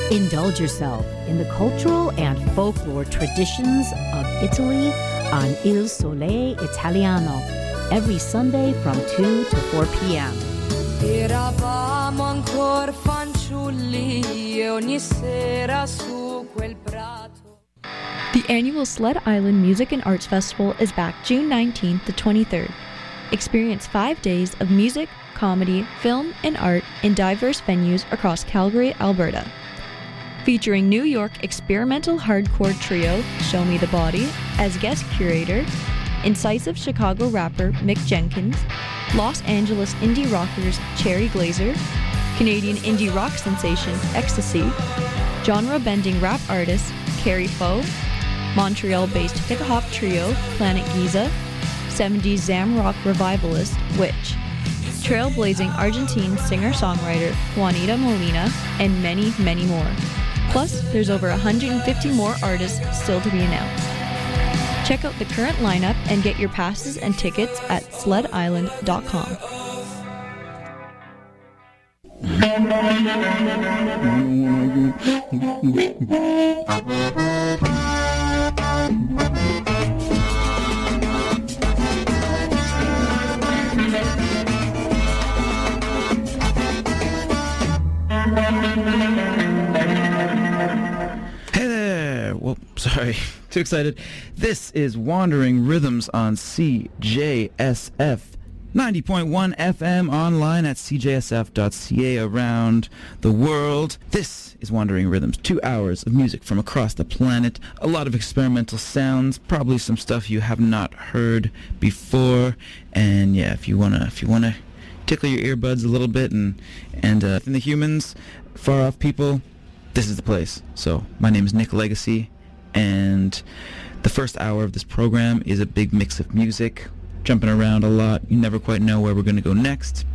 Indulge yourself in the cultural and folklore traditions of Italy on Il Sole Italiano every Sunday from 2 to 4 p.m. Eravamo ancora fanciulli e ogni sera su quel prato. The annual Sled Island Music and Arts Festival is back June 19th to 23rd. Experience 5 days of music, comedy, film, and art in diverse venues across Calgary, Alberta. Featuring New York experimental hardcore trio Show Me the Body as guest curator, incisive Chicago rapper Mick Jenkins, Los Angeles indie rockers Cherry Glazer, Canadian indie rock sensation Ecstasy, genre-bending rap artist Carrie Foe, Montreal-based hip-hop trio Planet Giza, 70s Zam rock revivalist Witch, trailblazing Argentine singer-songwriter Juanita Molina, and many, many more. Plus, there's over 150 more artists still to be announced. Check out the current lineup and get your passes and tickets at sledisland.com. Hey there! Well, sorry, too excited. This is Wandering Rhythms on CJSF 90.1 FM, online at cjsf.ca, around the world. This is Wandering Rhythms, 2 hours of music from across the planet, a lot of experimental sounds, probably some stuff you have not heard before. And yeah, if you wanna tickle your earbuds a little bit and the humans, far off people, this is the place. So my name is Nick Legacy, and the first hour of this program is a big mix of music, jumping around a lot. You never quite know where we're going to go next.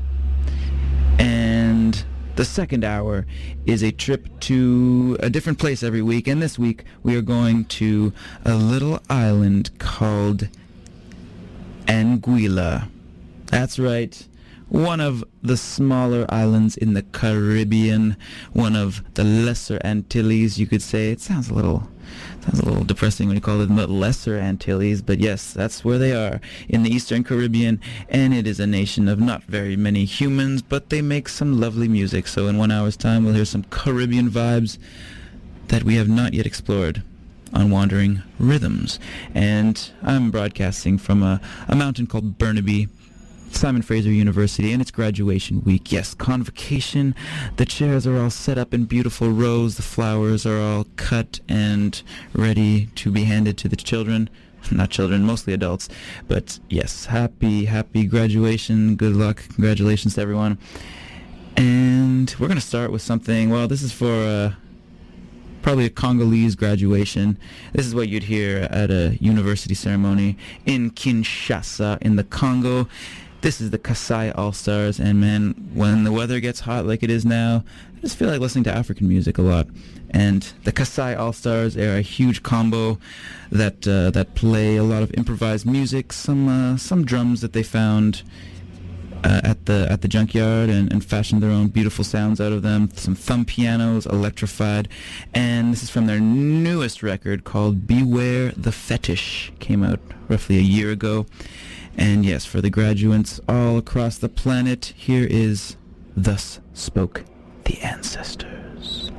And the second hour is a trip to a different place every week, and this week we are going to a little island called Anguilla. That's right. One of the smaller islands in the Caribbean, one of the Lesser Antilles, you could say. It sounds a little depressing when you call it the Lesser Antilles, but yes, that's where they are, in the Eastern Caribbean, and it is a nation of not very many humans, but they make some lovely music. So in 1 hour's time, we'll hear some Caribbean vibes that we have not yet explored on Wandering Rhythms. And I'm broadcasting from a mountain called Burnaby, Simon Fraser University, and it's graduation week. Yes, convocation. The chairs are all set up in beautiful rows. The flowers are all cut and ready to be handed to the children. Not children, mostly adults. But yes, happy graduation. Good luck. Congratulations to everyone. And we're going to start with something, well, this is for probably a Congolese graduation. This is what you'd hear at a university ceremony in Kinshasa in the Congo. This is the Kasai All-Stars, and man, when the weather gets hot like it is now, I just feel like listening to African music a lot. And the Kasai All-Stars are a huge combo that play a lot of improvised music, some drums that they found at the junkyard and fashioned their own beautiful sounds out of them, some thumb pianos, electrified. And this is from their newest record called Beware the Fetish. Came out roughly a year ago. And yes, for the graduates all across the planet, here is Thus Spoke the Ancestors.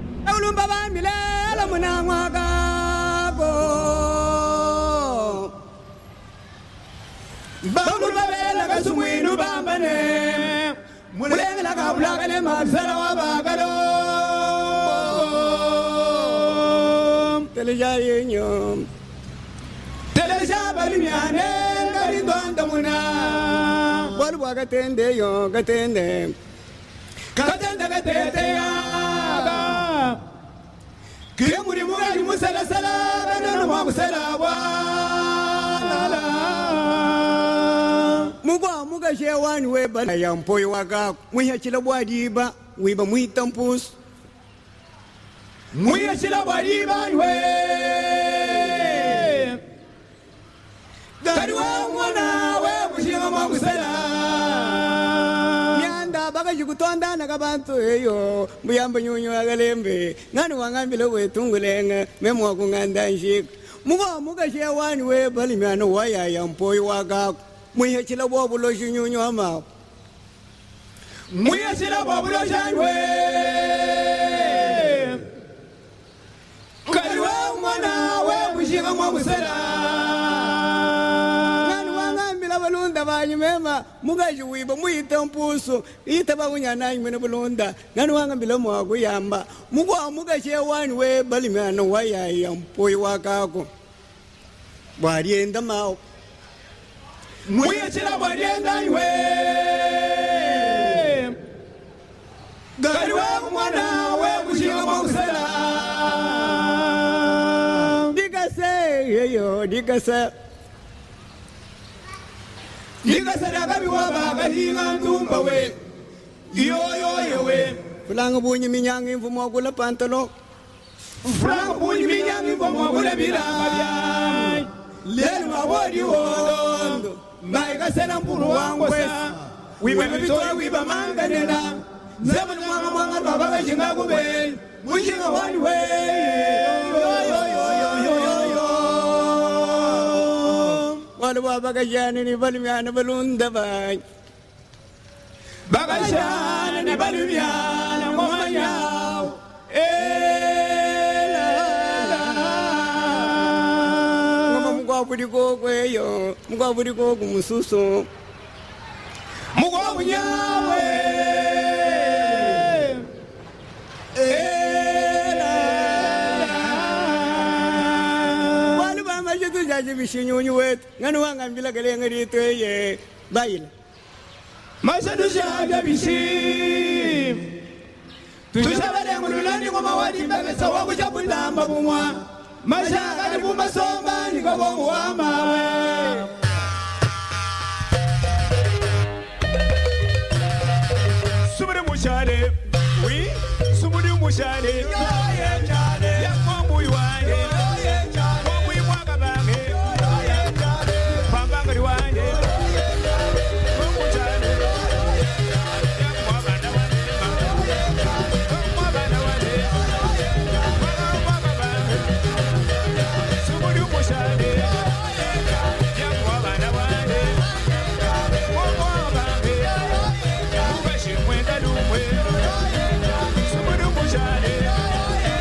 Gatende yo gatende gatende gatete ya kiyo muri mugali musala sala bana mo musala wa la muga shewani we bana ya mpoyo waka muya chila bwadi ba we ba muitampus muya chila bwadi ba we Kadwa mwana we mushinga mwa musala bakajikutonda nakabantu eyo mbuyamba nyunyu akalembe ngani wangambile wetungulenga memwa kunganda nshika muka shewani we balimyano wayaya mpoyo wakako mwihechila bobulo shinyunyu ama mwihechila bobulo shanwe kaliwe mwana we kushika mwa musela ngani wangambila balunda banyu mema mukajiwiba muita mpuso ita bakunyana mwene bulunda ngani wangambila mwa kuyamba muka shewani we balimyano wayaya mpoyo wakako bwarienda mao mwiyechila bwarienda iwe gari wangu mwana we kushika mwakusela dikase dakabi waba kahinga ndumba we yoyo we fulanga bunyi minyangi mfumo wakula pantalo fulanga bunyi minyangi mfumo wakula bilanga lelu mabodi wondo maika sena mpuru wangu sa wiba vitoi wiba manga nena zema mwanga baba jinga kube mujinga wani we yo wale baba kajani ni balimyana balunda bai bagashana ni balimyana ngoma yao mugwaburi kokweyo mugwaburi koku mususu mugwabu nyawe wali bama jitu jaji bishinyunyu wetu ngani wangambila galenga ritweye bayila masadu shaga bishim tushabale ngululani ngoma wadi mbagesa wakujabulamba bumwa mashaka ni bumba somba ni kabongo wa mawe sumuri mushale wi sumuri mushale yoye chale yakombu yuwane yoye chale kombu imwaka bange yoye chale pambanga yuwane kombu chale yakumwabana wane yakumwabana wane sumuri mushale yakumwabana wane mwaka bange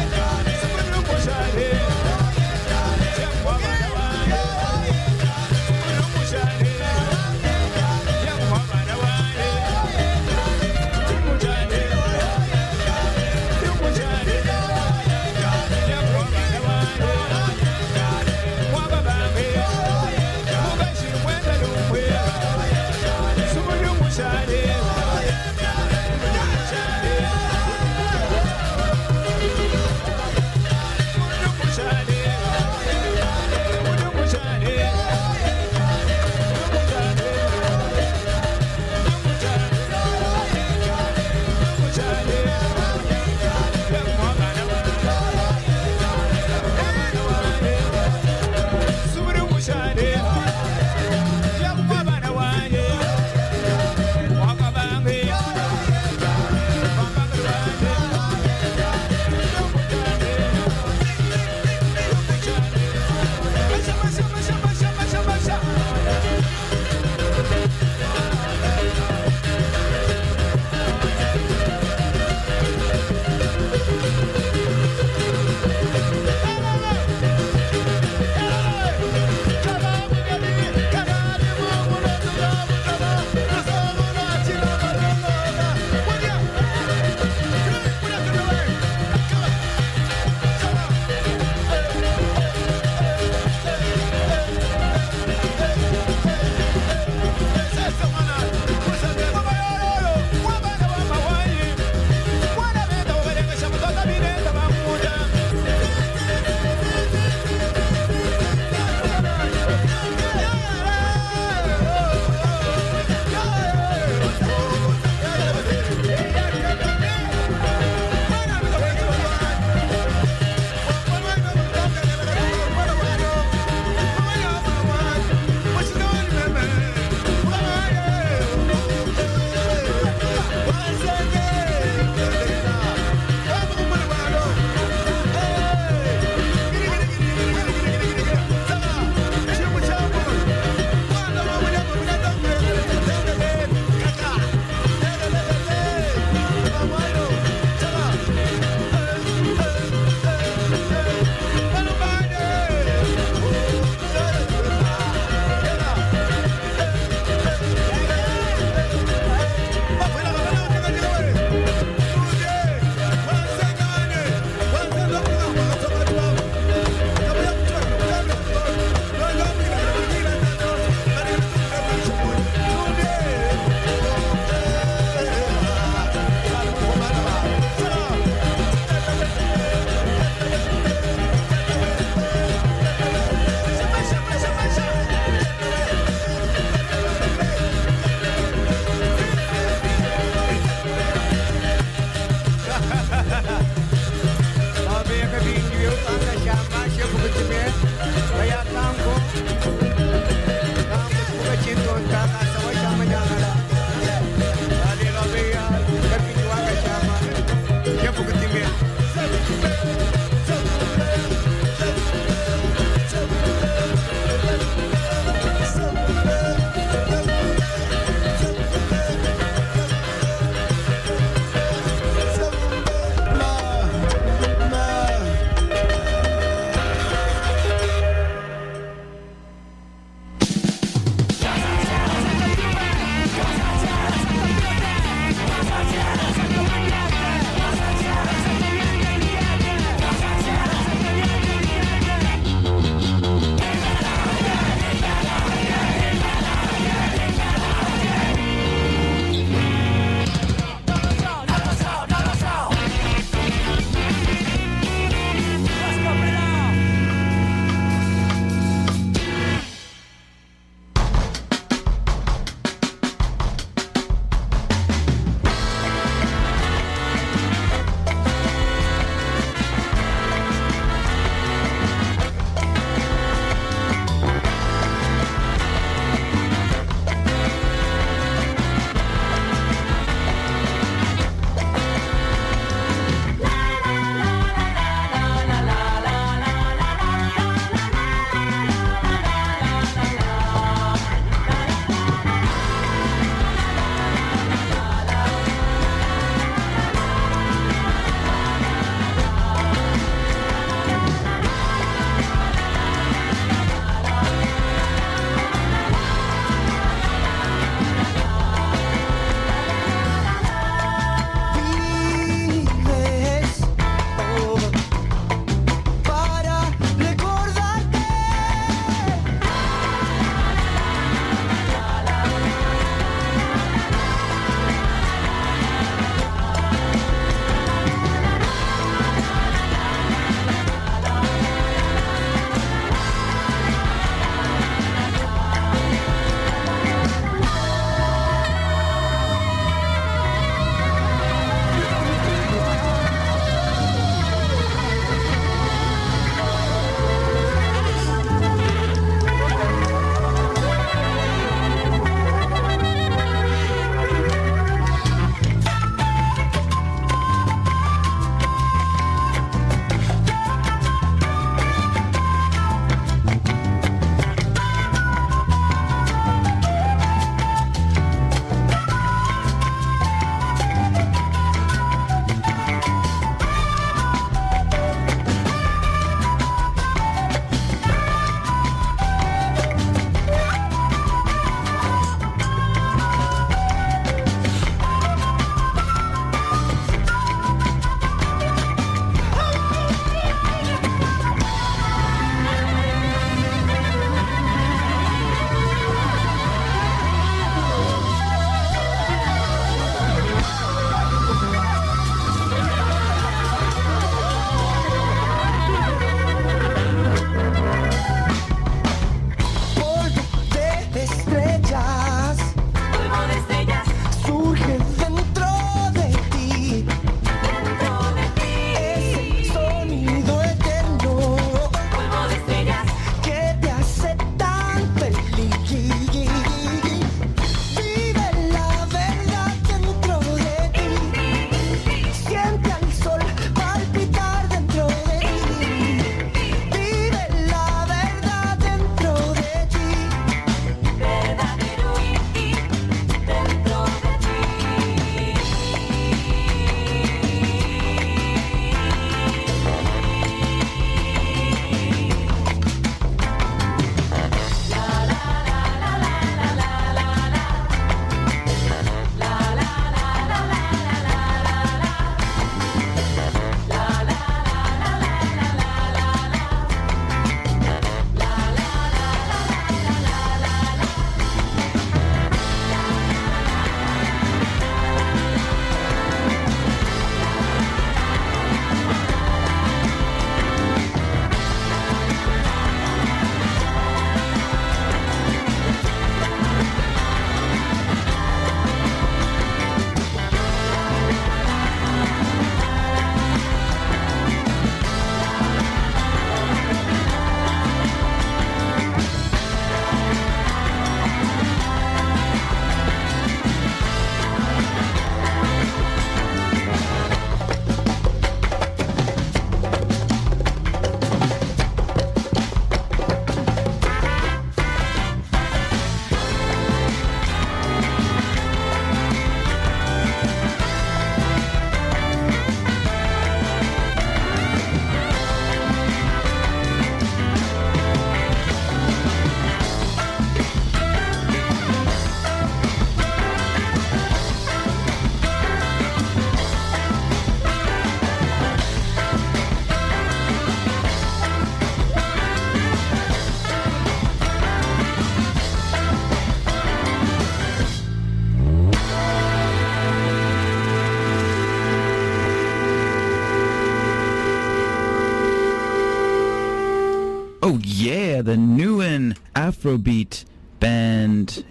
Oh yeah, the Newen Afrobeat band,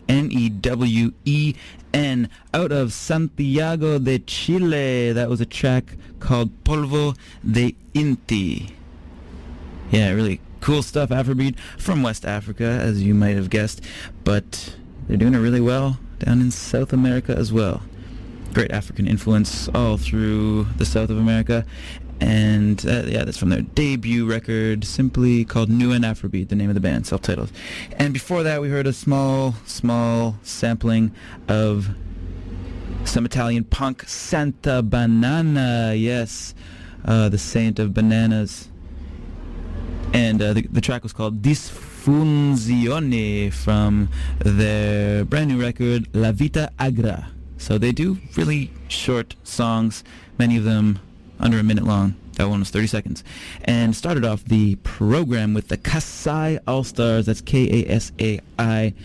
Newen, out of Santiago de Chile. That was a track called Polvo de Inti. Yeah, really cool stuff, Afrobeat from West Africa, as you might have guessed, but they're doing it really well down in South America as well. Great African influence all through the south of America. And yeah, that's from their debut record, simply called Newen Afrobeat, the name of the band, self-titled. And before that, we heard a small sampling of some Italian punk, Santa Banana. Yes, the saint of bananas. And the track was called Disfunzione from their brand new record, La Vita Agra. So they do really short songs, many of them under a minute long. That one was 30 seconds. And started off the program with the Kasai All-Stars. That's Kasai.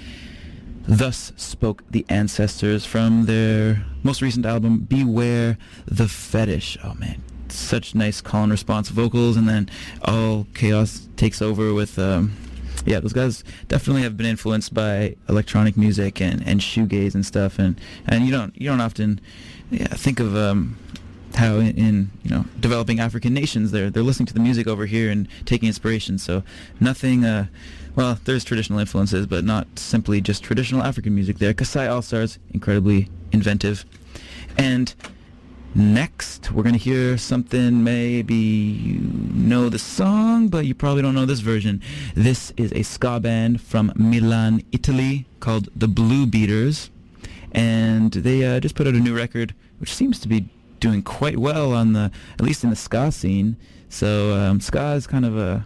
Thus Spoke the Ancestors from their most recent album, Beware the Fetish. Oh man, such nice call and response vocals, and then all chaos takes over with yeah, those guys definitely have been influenced by electronic music and shoegaze and stuff, and you don't often think of how in developing African nations they're listening to the music over here and taking inspiration. So nothing well, there's traditional influences, but not simply just traditional African music there. Kasai All-Stars, incredibly inventive. And next, we're going to hear something, maybe you know the song, but you probably don't know this version. This is a ska band from Milan, Italy, called the Blue Beaters. And they just put out a new record, which seems to be doing quite well at least in the ska scene. So ska is kind of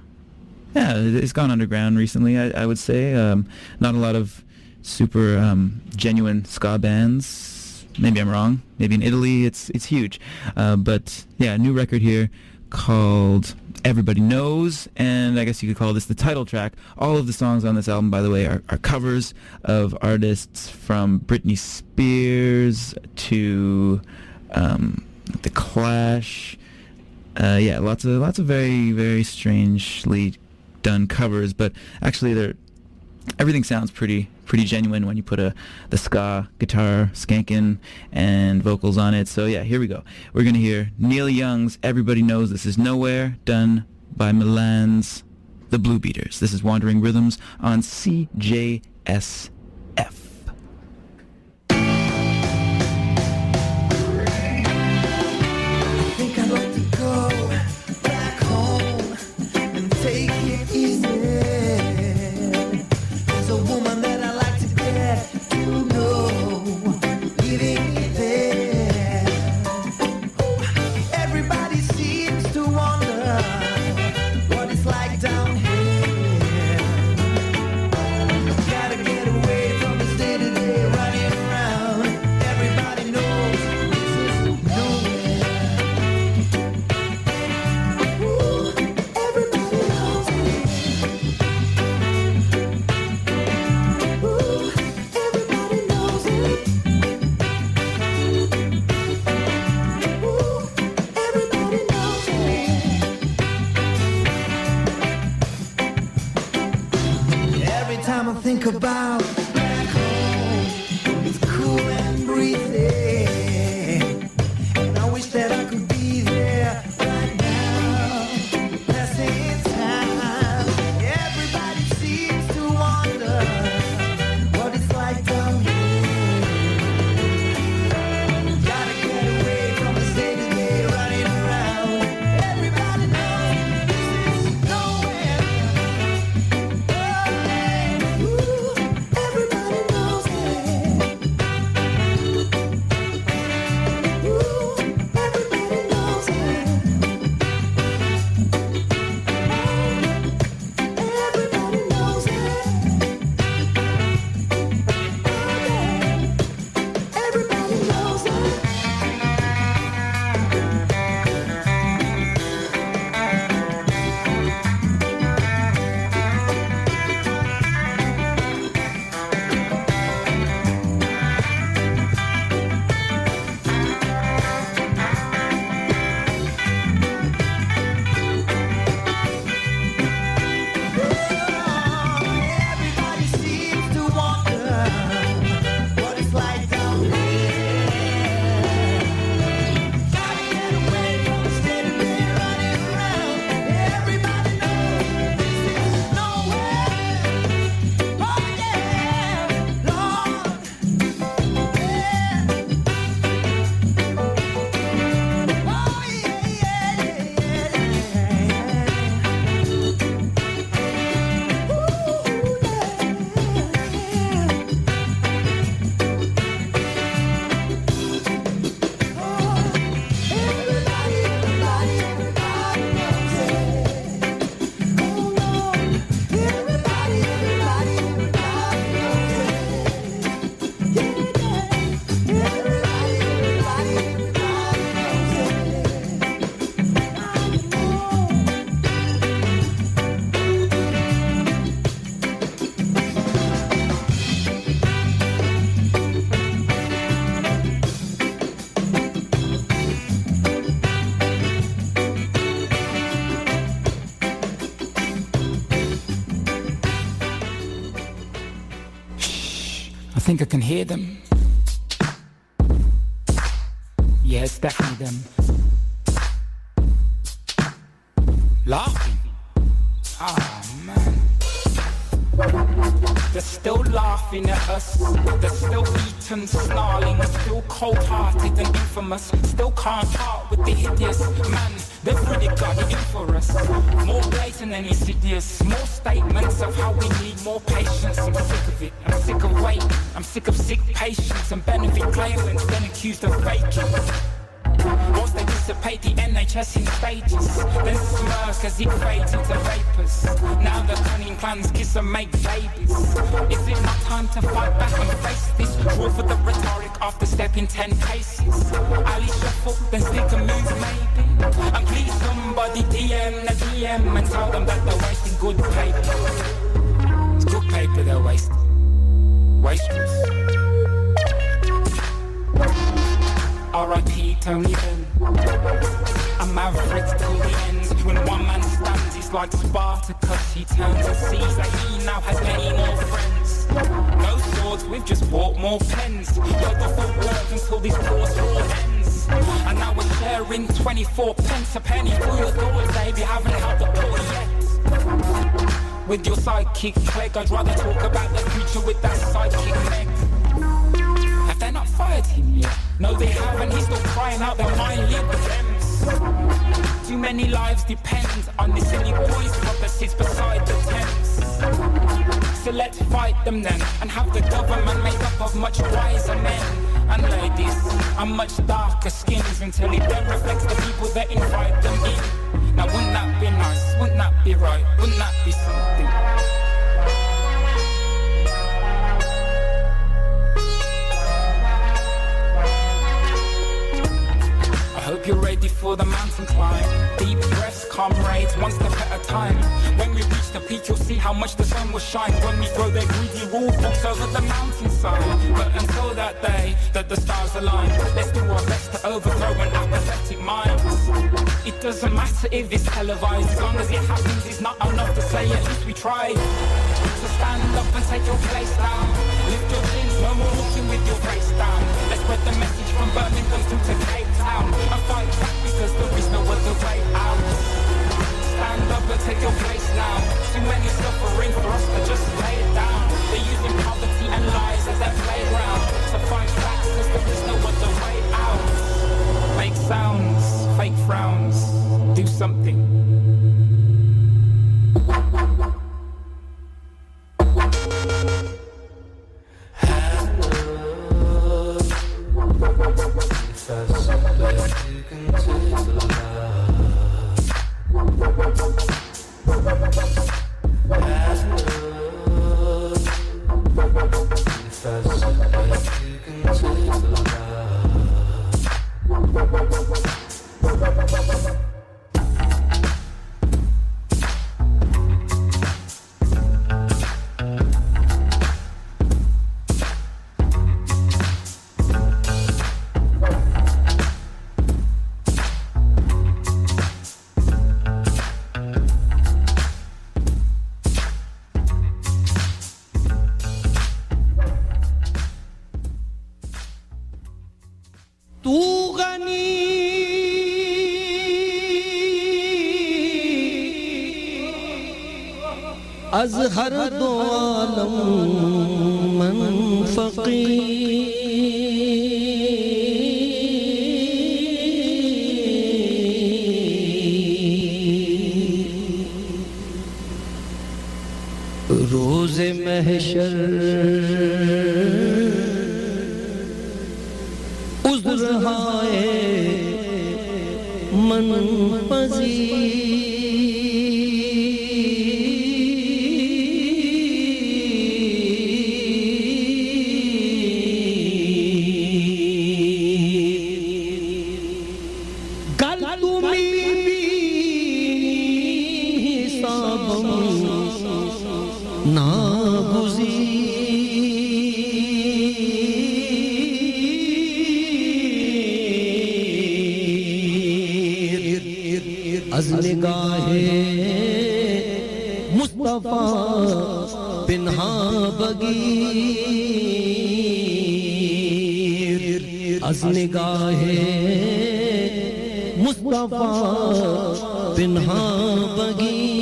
it's gone underground recently, I would say. Not a lot of super genuine ska bands. Maybe I'm wrong. Maybe in Italy it's huge. But yeah, a new record here called Everybody Knows, and I guess you could call this the title track. All of the songs on this album, by the way, are covers of artists from Britney Spears to The Clash. Yeah, lots of very, very strangely done covers, but actually everything sounds pretty genuine when you put the ska guitar skanking and vocals on it. So yeah, here we go. We're gonna hear Neil Young's Everybody Knows This Is Nowhere, done by Milan's The Blue Beaters. This is Wandering Rhythms on CJSF. Think about back home, it's cool and breezy, and I wish that I could be there right now, passing time. Everybody seems to wonder what it's like down here. Gotta get away from the day to day running around. Everybody knows this is nowhere. think I can hear them. Yeah, it's definitely them. Laughing. Oh man. They're still laughing at us. They're still eating, snarling. Still cold-hearted and infamous. Still can't part with the hideous. Man, they've really got it in for us. More blatant and insidious. More statements of how we need more patience. I'm sick of it. I'm sick of waiting. I'm sick of sick patients and benefit claimants then accused of faking. Whilst they dissipate the NHS in stages, then smirk as it fades into vapours. Now the cunning clans kiss and make babies. Is it not time to fight back and face this? Draw for the rhetoric after stepping 10 paces. Ali shuffle, then stick a move maybe. And please somebody DM the DM and tell them that they're wasting good paper. It's good paper they're wasting. Wastrels. R.I.P. Tony Benn. A maverick till the end. When one man stands, it's like Spartacus. He turns and sees that he now has many more friends. No swords, we've just bought more pens. Yodel for work until this course war ends. And now we're sharing 24 pence a penny for your door, baby. Haven't had the poor yet. With your sidekick Clegg, I'd rather talk about the future with that sidekick Meg. Have they not fired him yet? No, they haven't. He's still crying out their mind, leave the Thames. Too many lives depend on this silly boys club that sits beside the Thames. So let's fight them then, and have the government made up of much wiser men and ladies, and much darker skins, until it then reflects the people that invite them in. Now wouldn't that be nice? Wouldn't that be right? Wouldn't that be something? I hope you're ready for the mountain climb. Deep breaths, comrades, one step at a time. When we reach the peak, you'll see how much the sun will shine when we throw their greedy rule books over the mountainside. But until that day, that the stars align, let's do our best to overthrow an apathetic mind. It doesn't matter if it's televised, as long as it happens, it's not enough to say at least we tried. So stand up and take your place down. Lift your chins, no more walking with your face down. Let's spread the message from Birmingham through to Cape Town. And fight back because there is no other way out. Stand up and take your place now. Too many suffering for us to just lay it down. They're using poverty and lies as their playground. So fight back because there is no other way out. Make sounds, fake frowns, do something. از هر دو عالم من فقیر روز محشر عذرهای من پذیر از نگاه مصطفی پنهان بگیر از نگاہ مصطفیٰ پنہاں بگی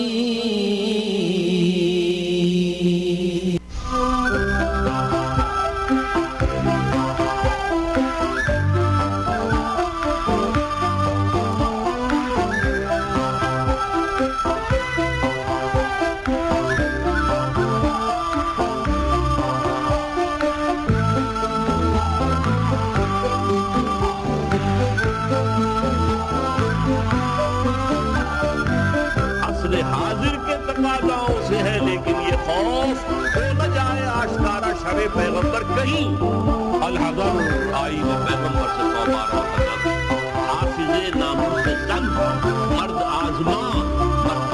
پیغمبر کہیں الحذر آئی وہ پیغمبر سے 100 بار حذر حافظ ناموس زن مرد آزما مرد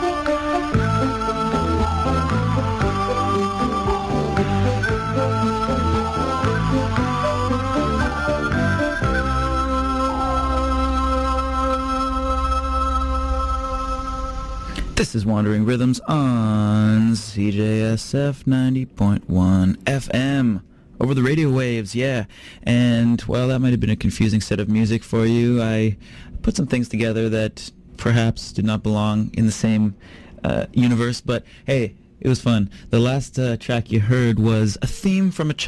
This is Wandering Rhythms on CJSF 90.1 FM. Over the radio waves, yeah. And, well, that might have been a confusing set of music for you. I put some things together that perhaps did not belong in the same universe, but hey, it was fun. The last track you heard was a theme from a